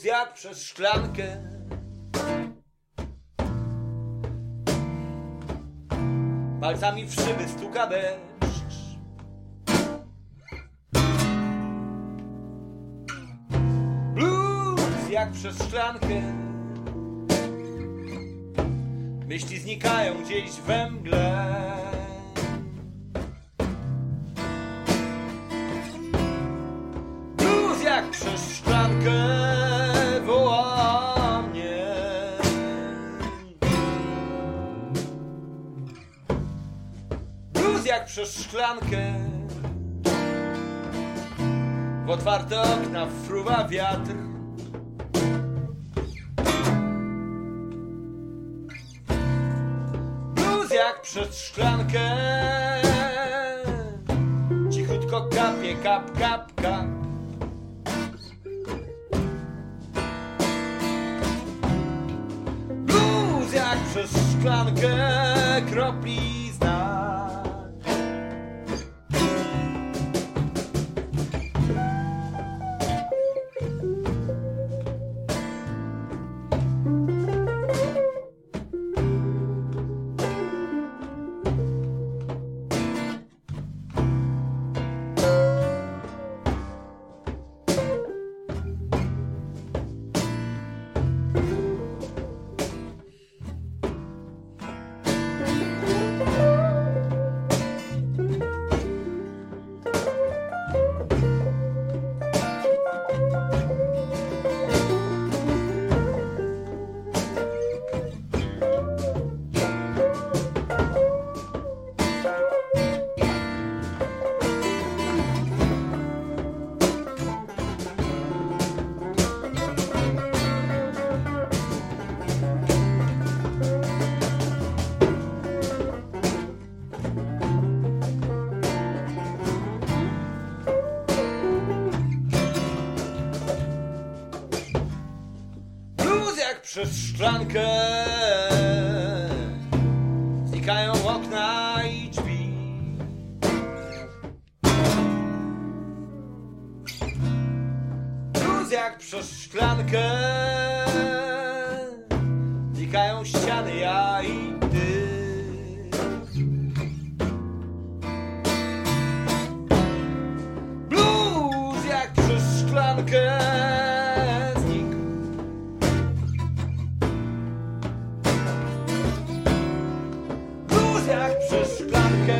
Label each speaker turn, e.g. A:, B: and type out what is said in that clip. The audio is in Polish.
A: jak przez szklankę. Palcami w szyby stuka deszcz. Blues jak przez szklankę. Myśli znikają gdzieś we mgle. Blues jak przez szklankę woła mnie. Blues jak przez szklankę. W otwarte okna fruwa wiatr. Blues jak przez szklankę. Cichutko kapie, kap, kap, kap. Blues jak przez szklankę kropli znak. Przez szklankę znikają okna i drzwi. Blues jak przez szklankę znikają ściany, ja i ty. Blues jak przez szklankę. Jak przez szklankę